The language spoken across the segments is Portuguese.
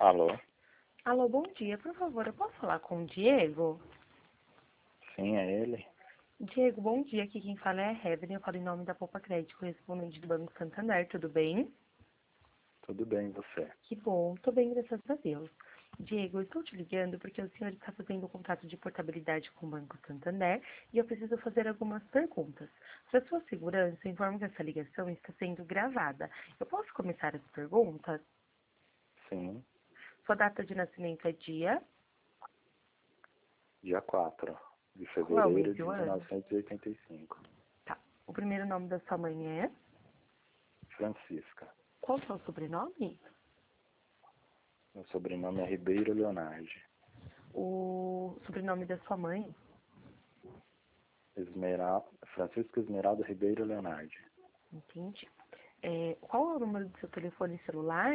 Alô? Alô, bom dia. Por favor, eu posso falar com o Diego? Sim, é ele? Diego, bom dia. Aqui quem fala é a Heaven. Eu falo em nome da Poupa Crédito, correspondente do Banco Santander. Tudo bem? Tudo bem, e você? Que bom. Tô bem, graças a Deus. Diego, eu estou te ligando porque o senhor está fazendo um contrato de portabilidade com o Banco Santander e eu preciso fazer algumas perguntas. Para sua segurança, eu informo que essa ligação está sendo gravada. Eu posso começar as perguntas? Sim, Sua data de nascimento é dia 4 de Qual é o mês fevereiro e de o ano? 1985. Tá. O primeiro nome da sua mãe é? Francisca. Qual que é o sobrenome? Meu sobrenome é Ribeiro Leonardi. O sobrenome da sua mãe? Francisca Esmeralda Ribeiro Leonardi. Entendi. Qual é o número do seu telefone celular?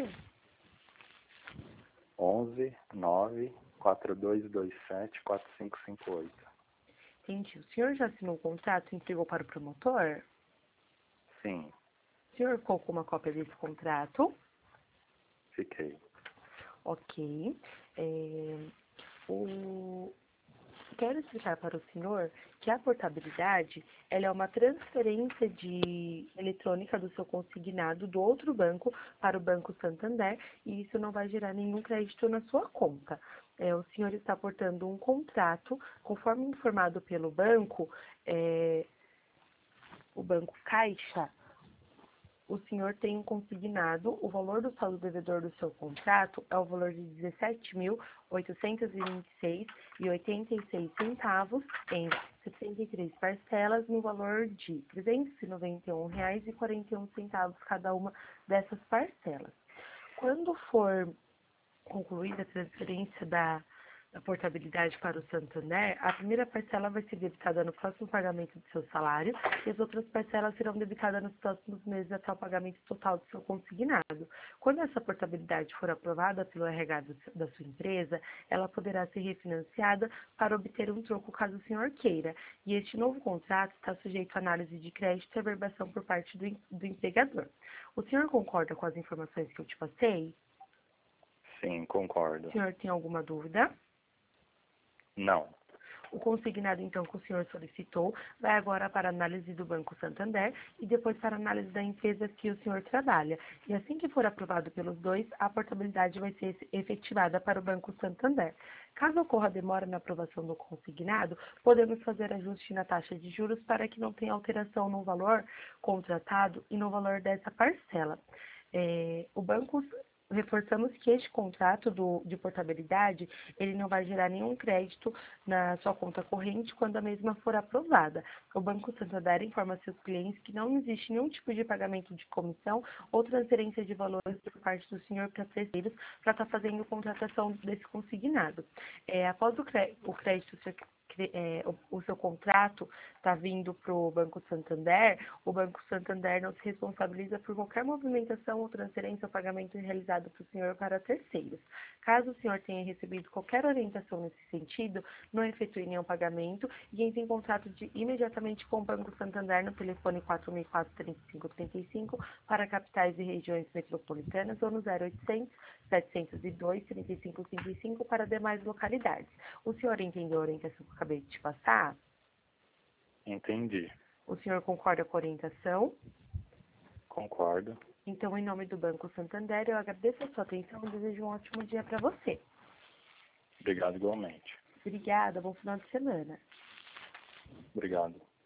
11 9 4227 4558. Entendi. O senhor já assinou o contrato e entregou para o promotor? Sim, O senhor ficou com uma cópia desse contrato? fiquei. Ok. É, o... Quero explicar para o senhor que a portabilidade ela é uma transferência eletrônica do seu consignado do outro banco para o Banco Santander e isso não vai gerar nenhum crédito na sua conta. O senhor está portando um contrato, conforme informado pelo banco, o Banco Caixa, o senhor tem consignado o valor do saldo devedor do seu contrato é o valor de R$ 17.826,86 em 63 parcelas no valor de R$ 391,41 cada uma dessas parcelas. Quando for concluída a transferência da portabilidade para o Santander, a primeira parcela vai ser debitada no próximo pagamento do seu salário e as outras parcelas serão debitadas nos próximos meses até o pagamento total do seu consignado. Quando essa portabilidade for aprovada pelo RH da sua empresa, ela poderá ser refinanciada para obter um troco caso o senhor queira. E este novo contrato está sujeito à análise de crédito e averbação por parte do empregador. O senhor concorda com as informações que eu te passei? Sim, O concordo. senhor tem alguma dúvida? Não. O consignado, então, que o senhor solicitou, vai agora para a análise do Banco Santander e depois para a análise da empresa que o senhor trabalha. E assim que for aprovado pelos dois, a portabilidade vai ser efetivada para o Banco Santander. Caso ocorra demora na aprovação do consignado, podemos fazer ajuste na taxa de juros para que não tenha alteração no valor contratado e no valor dessa parcela. O banco Reforçamos que este contrato de portabilidade, ele não vai gerar nenhum crédito na sua conta corrente quando a mesma for aprovada. O Banco Santander informa seus clientes que não existe nenhum tipo de pagamento de comissão ou transferência de valores por parte do senhor para terceiros para estar fazendo contratação desse consignado. Após o crédito ser o seu contrato está vindo para o Banco Santander não se responsabiliza por qualquer movimentação ou transferência ou pagamento realizado para o senhor para terceiros. Caso o senhor tenha recebido qualquer orientação nesse sentido, não efetue nenhum pagamento e entre em contato imediatamente com o Banco Santander no telefone 4004-3535 para capitais e regiões metropolitanas ou no 0800 702 3555 para demais localidades. O senhor entendeu a orientação que eu acabei de te passar? Entendi. O senhor concorda com a orientação? Concordo. Então, em nome do Banco Santander, eu agradeço a sua atenção e desejo um ótimo dia para você. Obrigado igualmente. Obrigada, bom final de semana. Obrigado.